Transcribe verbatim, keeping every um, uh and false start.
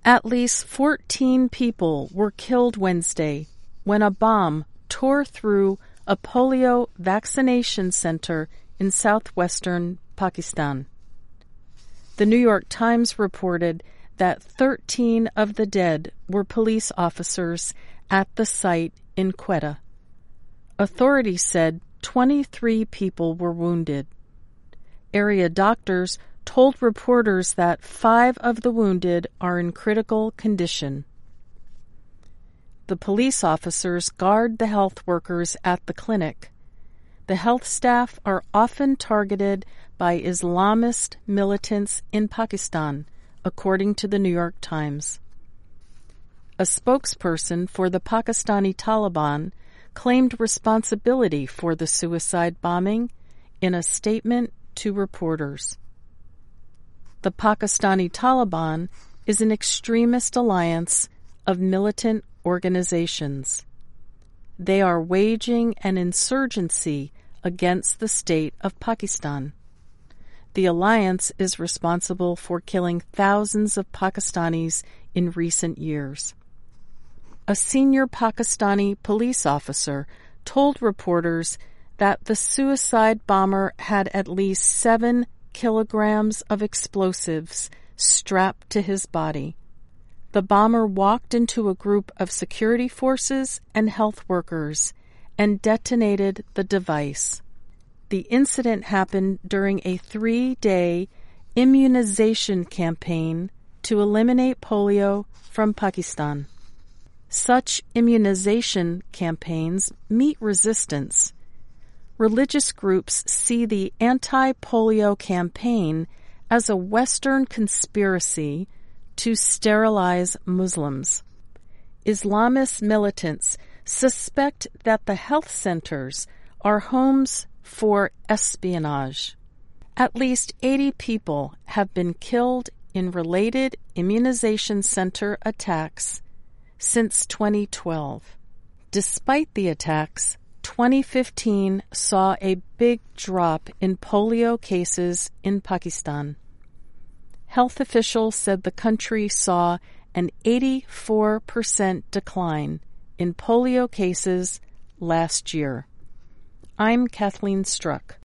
At least fourteen people were killed Wednesday when a bomb tore through a polio vaccination center in southwestern Pakistan. The New York Times reported that thirteen of the dead were police officers at the site in Quetta. Authorities said twenty-three people were wounded. Area doctors told reporters that five of the wounded are in critical condition. The police officers guard the health workers at the clinic. The health staff are often targeted by Islamist militants in Pakistan, according to the New York Times. A spokesperson for the Pakistani Taliban claimed responsibility for the suicide bombing in a statement to reporters. The Pakistani Taliban is an extremist alliance of militant organizations. They are waging an insurgency against the state of Pakistan. The alliance is responsible for killing thousands of Pakistanis in recent years. A senior Pakistani police officer told reporters that the suicide bomber had at least seven kilograms of explosives strapped to his body. The bomber walked into a group of security forces and health workers and detonated the device. The incident happened during a three-day immunization campaign to eliminate polio from Pakistan. Such immunization campaigns meet resistance. Religious groups see the anti-polio campaign as a Western conspiracy to sterilize Muslims. Islamist militants suspect that the health centers are homes for espionage. At least eighty people have been killed in related immunization center attacks since twenty twelve. Despite the attacks, twenty fifteen saw a big drop in polio cases in Pakistan. Health officials said the country saw an eighty-four percent decline in polio cases last year. I'm Kathleen Struck.